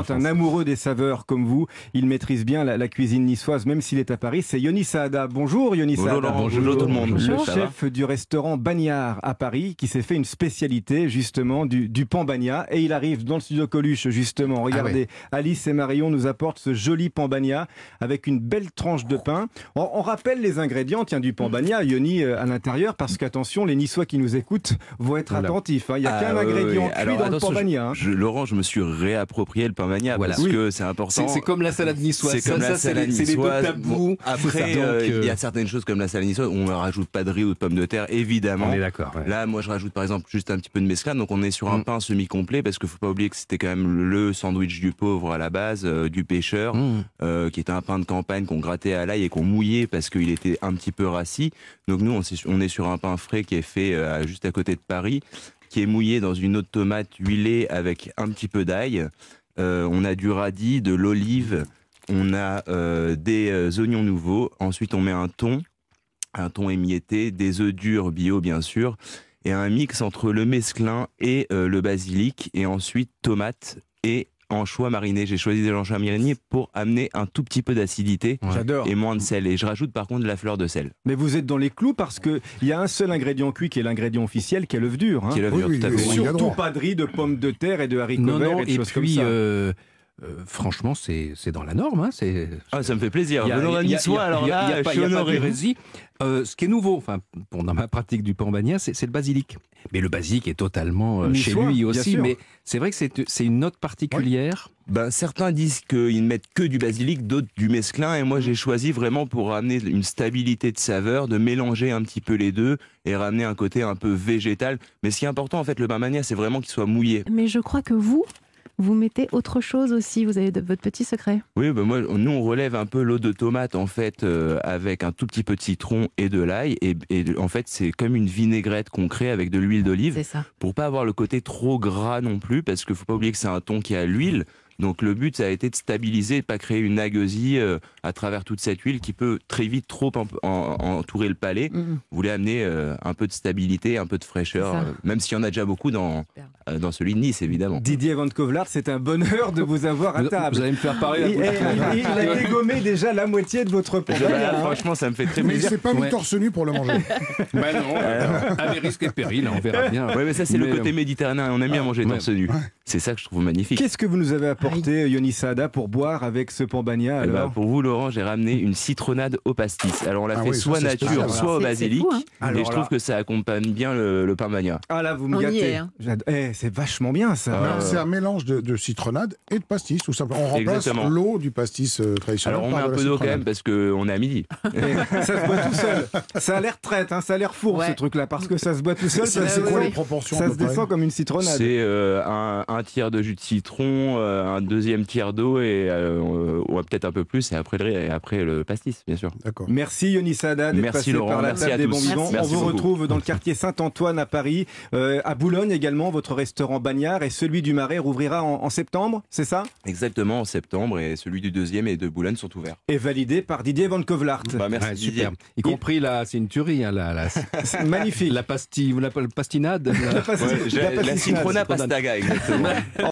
c'est un amoureux des saveurs comme vous. Il maîtrise bien la cuisine niçoise, même s'il est à Paris. C'est Yoni Saada. Bonjour Yoni Saada. Bonjour tout le monde. Le chef du restaurant Bagnard à Paris, qui s'est fait une spécialité justement du pan bagnat. Et il arrive dans le studio Coluche justement. Regardez, Alice et Marion nous apportent ce joli pan bagnat avec une belle tranche de pain. On rappelle les ingrédients du pan bagnat, Yoni, à l'intérieur, parce qu'attention, les Niçois qui nous écoutent vont être attentifs. Il n'y a qu'un ingrédient cuit dans le pan bagnat. Laurent, je me suis réapproprié le pain bagnat parce que c'est important. C'est comme la salade niçoise. C'est comme la salade niçoise. C'est les deux tabous. Après, il y a certaines choses comme la salade niçoise où on ne rajoute pas de riz ou de pommes de terre, évidemment. On est d'accord. Ouais. Là, moi, je rajoute par exemple juste un petit peu de mesclun. Donc, on est sur un pain semi-complet parce qu'il ne faut pas oublier que c'était quand même le sandwich du pauvre à la base, du pêcheur, qui était un pain de campagne qu'on grattait à l'ail et qu'on mouillait parce qu'il était un petit peu rassis. Donc, nous, on est sur un pain frais qui est fait juste à côté de Paris, qui est mouillé dans une eau de tomate huilée avec un petit peu d'ail. On a du radis, de l'olive, on a des oignons nouveaux. Ensuite, on met un thon émietté, des œufs durs bio, bien sûr, et un mix entre le mesclun et le basilic. Et ensuite, tomates et anchois marinés. J'ai choisi des anchois marinés pour amener un tout petit peu d'acidité et moins de sel. Et je rajoute par contre de la fleur de sel. Mais vous êtes dans les clous parce qu'il y a un seul ingrédient cuit qui est l'ingrédient officiel, qui est l'œuf dur. Qui est l'œuf dur, tout à fait. Surtout pas de riz, de pommes de terre et de haricots verts et de choses comme ça. Franchement, c'est dans la norme. Ça me fait plaisir. Venons à Niçois, alors là, je suis honoré. Ce qui est nouveau, dans ma pratique du pan bagnat, c'est le basilic. Mais le basilic est totalement chez lui aussi. Mais c'est vrai que c'est une note particulière. Certains disent qu'ils ne mettent que du basilic, d'autres du mesclun. Et moi, j'ai choisi vraiment pour ramener une stabilité de saveur, de mélanger un petit peu les deux et ramener un côté un peu végétal. Mais ce qui est important, en fait, le pain bagnat, c'est vraiment qu'il soit mouillé. Mais je crois que vous mettez autre chose aussi, vous avez votre petit secret. Oui, nous on relève un peu l'eau de tomate en fait avec un tout petit peu de citron et de l'ail et en fait c'est comme une vinaigrette qu'on crée avec de l'huile d'olive pour pas avoir le côté trop gras non plus parce qu'il faut pas oublier que c'est un thon qui a l'huile. Donc le but, ça a été de stabiliser, de pas créer une agueusie à travers toute cette huile qui peut très vite trop entourer le palais. Vous voulez amener un peu de stabilité, un peu de fraîcheur, même s'il y en a déjà beaucoup dans celui de Nice, évidemment. Didier Van Kovlart, c'est un bonheur de vous avoir à table. Vous allez me faire parler. Il a dégommé déjà la moitié de votre pain. Franchement, ça me fait très plaisir. Mais il s'est pas mis torse nu pour le manger. Avec risque et péril, on verra bien. Oui, mais ça, c'est le côté méditerranéen. On aime bien manger torse nu. C'est ça que je trouve magnifique. Qu'est-ce que vous nous avez apporté, Yoni Saada, pour boire avec ce pan bagnat alors pour vous, Laurent, j'ai ramené une citronnade au pastis. Alors, on l'a fait soit nature, soit au basilic. Et je trouve que ça accompagne bien le pain bagnat. Ah là, vous me gâtez. C'est vachement bien, ça. C'est un mélange de citronnade et de pastis, tout simplement. On remplace l'eau du pastis traditionnel. Alors, on met un peu d'eau quand même, parce qu'on est à midi. Ça se boit tout seul. Ça a l'air traite, ça a l'air fourbe, ce truc-là, parce que ça se boit tout seul. C'est quoi les proportions? Ça se descend comme une citronnade. C'est un tiers de jus de citron, un deuxième tiers d'eau et peut-être un peu plus et après le pastis, bien sûr. D'accord. Merci Yoni Saada d'être passé par la table des bons vivants. On vous retrouve dans le quartier Saint-Antoine à Paris, à Boulogne également. Votre restaurant Bagnard et celui du Marais rouvrira en septembre, c'est ça? Exactement, en septembre, et celui du deuxième et de Boulogne sont ouverts. Et validé par Didier Van Kovlart. Merci Didier. Y compris c'est une tuerie, c'est magnifique. La pastinade. La citronna pastaga, exactement.